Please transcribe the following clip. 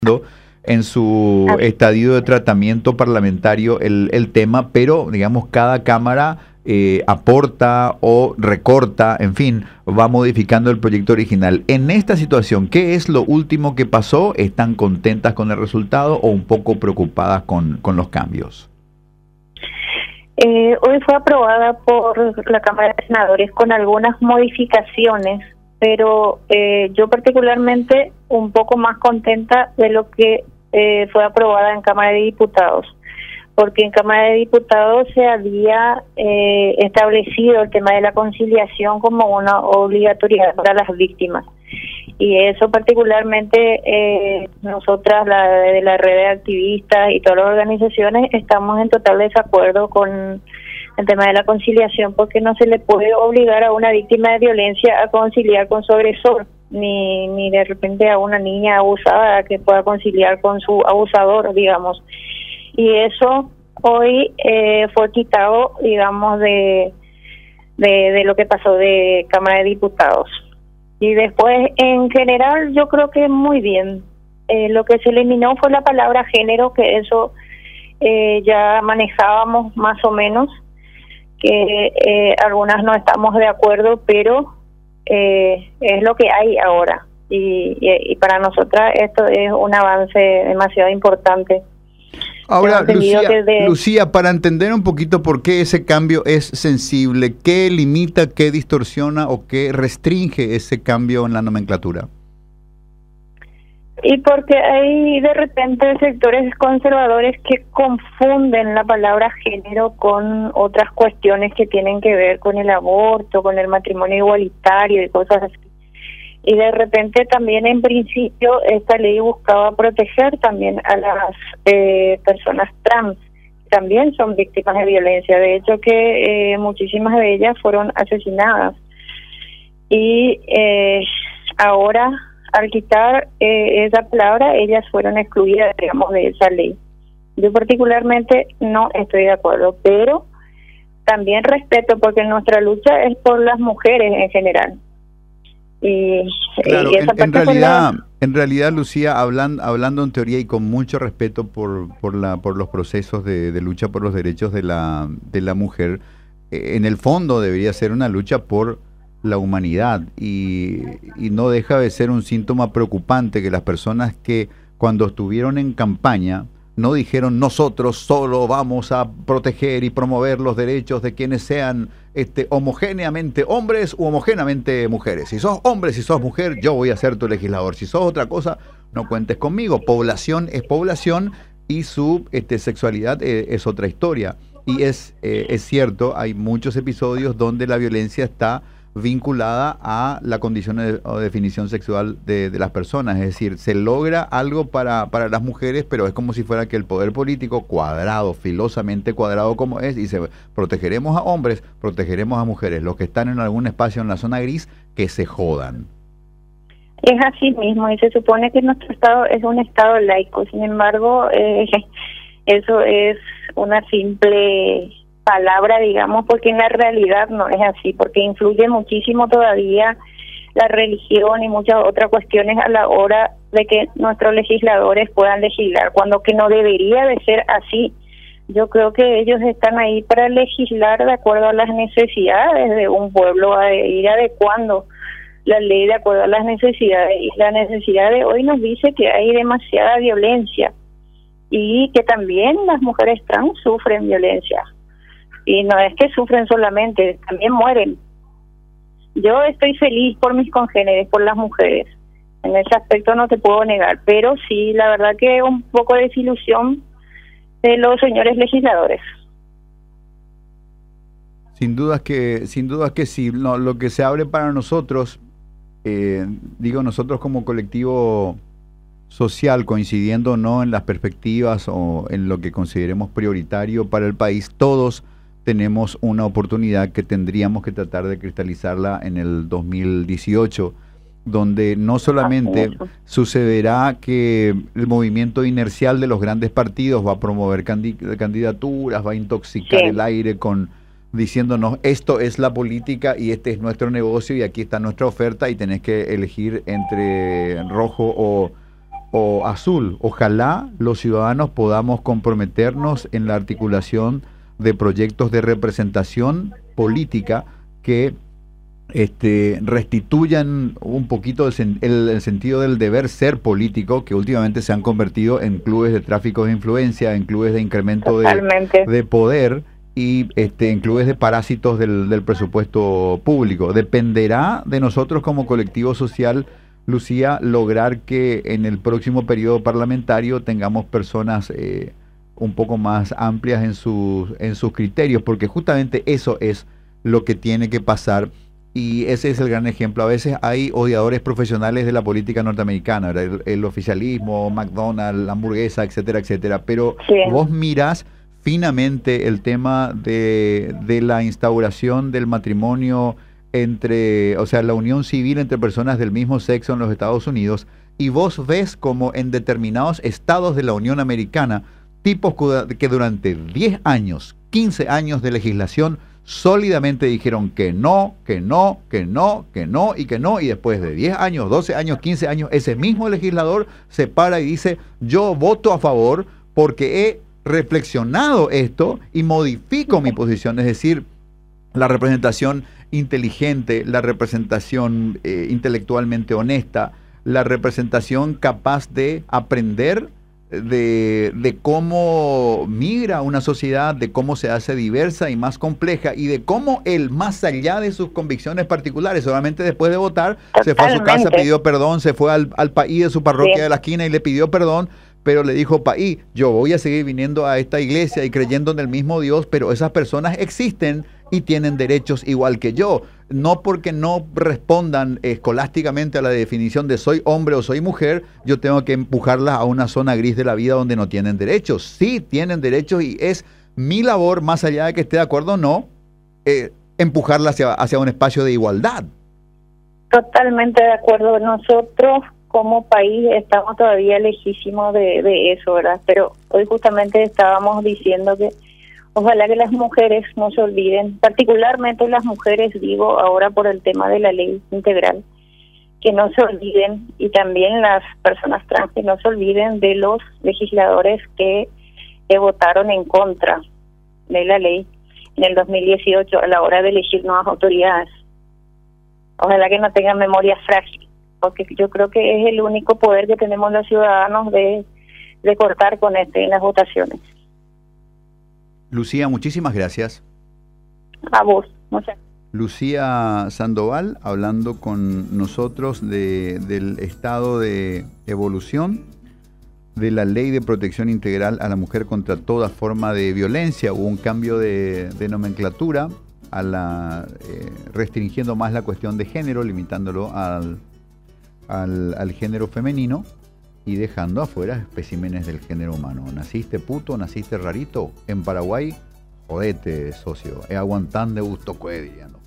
en su estadio de tratamiento parlamentario el tema, pero digamos cada cámara aporta o recorta, en fin, va modificando el proyecto original. En esta situación, ¿qué es lo último que pasó? ¿Están contentas con el resultado o un poco preocupadas con los cambios? Hoy fue aprobada por la Cámara de Senadores con algunas modificaciones, pero yo particularmente un poco más contenta de lo que fue aprobada en Cámara de Diputados, porque en Cámara de Diputados se había establecido el tema de la conciliación como una obligatoriedad para las víctimas. Y eso particularmente nosotras, de la red de activistas y todas las organizaciones, estamos en total desacuerdo con el tema de la conciliación, porque no se le puede obligar a una víctima de violencia a conciliar con su agresor, ni de repente a una niña abusada a que pueda conciliar con su abusador, digamos. Y eso hoy fue quitado, digamos, de lo que pasó de Cámara de Diputados. Y después, en general, yo creo que muy bien. Lo que se eliminó fue la palabra género, que eso ya manejábamos más o menos, que algunas no estamos de acuerdo, pero es lo que hay ahora. Y para nosotras esto es un avance demasiado importante. Ahora, Lucía, para entender un poquito por qué ese cambio es sensible, ¿qué limita, qué distorsiona o qué restringe ese cambio en la nomenclatura? Y porque hay de repente sectores conservadores que confunden la palabra género con otras cuestiones que tienen que ver con el aborto, con el matrimonio igualitario y cosas así. Y de repente también en principio esta ley buscaba proteger también a las personas trans, también son víctimas de violencia, de hecho que muchísimas de ellas fueron asesinadas. Y ahora al quitar esa palabra, ellas fueron excluidas, digamos, de esa ley. Yo particularmente no estoy de acuerdo, pero también respeto, porque nuestra lucha es por las mujeres en general. Claro, en realidad, Lucía, hablando en teoría y con mucho respeto por los procesos de lucha por los derechos de la mujer, en el fondo debería ser una lucha por la humanidad y no deja de ser un síntoma preocupante que las personas que cuando estuvieron en campaña no dijeron nosotros solo vamos a proteger y promover los derechos de quienes sean homogéneamente hombres u homogéneamente mujeres. Si sos hombre, si sos mujer, yo voy a ser tu legislador. Si sos otra cosa, no cuentes conmigo. Población es población y su sexualidad es otra historia. Y es cierto, hay muchos episodios donde la violencia está vinculada a la condición o definición sexual de las personas, es decir, se logra algo para las mujeres, pero es como si fuera que el poder político cuadrado, filosamente cuadrado como es, dice, protegeremos a hombres, protegeremos a mujeres, los que están en algún espacio en la zona gris, que se jodan. Es así mismo, y se supone que nuestro Estado es un Estado laico, sin embargo, eso es una simple palabra, digamos, porque en la realidad no es así, porque influye muchísimo todavía la religión y muchas otras cuestiones a la hora de que nuestros legisladores puedan legislar, cuando que no debería de ser así. Yo creo que ellos están ahí para legislar de acuerdo a las necesidades de un pueblo, a ir adecuando la ley de acuerdo a las necesidades, y la necesidad de hoy nos dice que hay demasiada violencia y que también las mujeres trans sufren violencia. Y no es que sufren solamente, también mueren. Yo estoy feliz por mis congéneres, por las mujeres. En ese aspecto no te puedo negar, pero sí, la verdad que un poco de desilusión de los señores legisladores. Sin dudas que sí. No, lo que se abre para nosotros, nosotros como colectivo social, coincidiendo no en las perspectivas o en lo que consideremos prioritario para el país, todos tenemos una oportunidad que tendríamos que tratar de cristalizarla en el 2018, donde no solamente sucederá que el movimiento inercial de los grandes partidos va a promover candidaturas, va a intoxicar el aire diciéndonos esto es la política y este es nuestro negocio y aquí está nuestra oferta y tenés que elegir entre rojo o azul. Ojalá los ciudadanos podamos comprometernos en la articulación de proyectos de representación política que restituyan un poquito el sentido del deber ser político, que últimamente se han convertido en clubes de tráfico de influencia, en clubes de incremento de poder y en clubes de parásitos del presupuesto público. Dependerá de nosotros como colectivo social, Lucía, lograr que en el próximo periodo parlamentario tengamos personas un poco más amplias en sus criterios, porque justamente eso es lo que tiene que pasar. Y ese es el gran ejemplo. A veces hay odiadores profesionales de la política norteamericana, el oficialismo, McDonald's, la hamburguesa, etcétera, etcétera. Pero sí, vos mirás finamente el tema de la instauración del matrimonio o sea, la unión civil entre personas del mismo sexo en los Estados Unidos, y vos ves como en determinados estados de la Unión Americana, tipos que durante 10 años, 15 años de legislación, sólidamente dijeron que no, que no, que no, que no y que no, y después de 10 años, 12 años, 15 años, ese mismo legislador se para y dice: yo voto a favor porque he reflexionado esto y modifico mi posición. Es decir, la representación inteligente, la representación intelectualmente honesta, la representación capaz de aprender de cómo migra una sociedad, de cómo se hace diversa y más compleja, y de cómo él, más allá de sus convicciones particulares, solamente después de votar, se fue a su casa, pidió perdón, se fue al país de su parroquia de la esquina y le pidió perdón, pero le dijo: país, yo voy a seguir viniendo a esta iglesia y creyendo en el mismo Dios, pero esas personas existen y tienen derechos igual que yo. No porque no respondan escolásticamente a la definición de soy hombre o soy mujer, yo tengo que empujarlas a una zona gris de la vida donde no tienen derechos. Sí tienen derechos, y es mi labor, más allá de que esté de acuerdo o no, empujarlas hacia un espacio de igualdad. Totalmente de acuerdo. Nosotros como país estamos todavía lejísimos de eso, ¿verdad? Pero hoy justamente estábamos diciendo que ojalá que las mujeres no se olviden, particularmente las mujeres, digo ahora por el tema de la ley integral, que no se olviden, y también las personas trans, que no se olviden de los legisladores que votaron en contra de la ley en el 2018 a la hora de elegir nuevas autoridades. Ojalá que no tengan memoria frágil, porque yo creo que es el único poder que tenemos los ciudadanos de cortar con en las votaciones. Lucía, muchísimas gracias. A vos, muchas gracias. Lucía Sandoval, hablando con nosotros del estado de evolución de la Ley de Protección Integral a la Mujer contra toda forma de violencia. Hubo un cambio de nomenclatura, restringiendo más la cuestión de género, limitándolo al género femenino y dejando afuera especímenes del género humano. ¿Naciste puto? ¿Naciste rarito? En Paraguay, jodete, socio. Aguantán de gusto, dirían.